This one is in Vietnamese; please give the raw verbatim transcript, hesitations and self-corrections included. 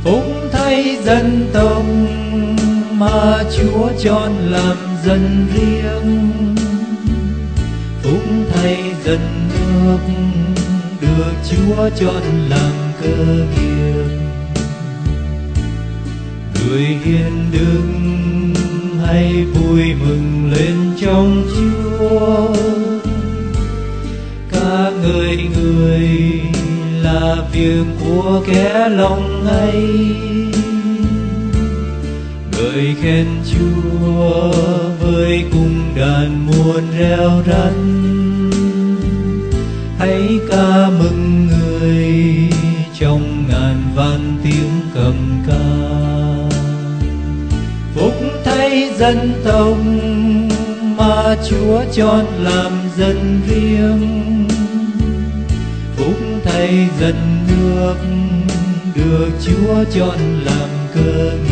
Phúc thay dân tộc mà Chúa chọn làm dân riêng. Phúc thay dân nước được Chúa chọn làm cơ nghiệp. Người hiền đức hãy vui mừng lên trong Chúa. Ca ngợi người là việc của kẻ lòng hay. Ngợi khen Chúa với cung đàn muôn reo răn. Hãy ca mừng người trong ngàn vạn tiếng cầm ca. Phúc thay dân tộc mà Chúa chọn làm dân riêng. Phúc thay dân nước được Chúa chọn làm cơ nghiệp.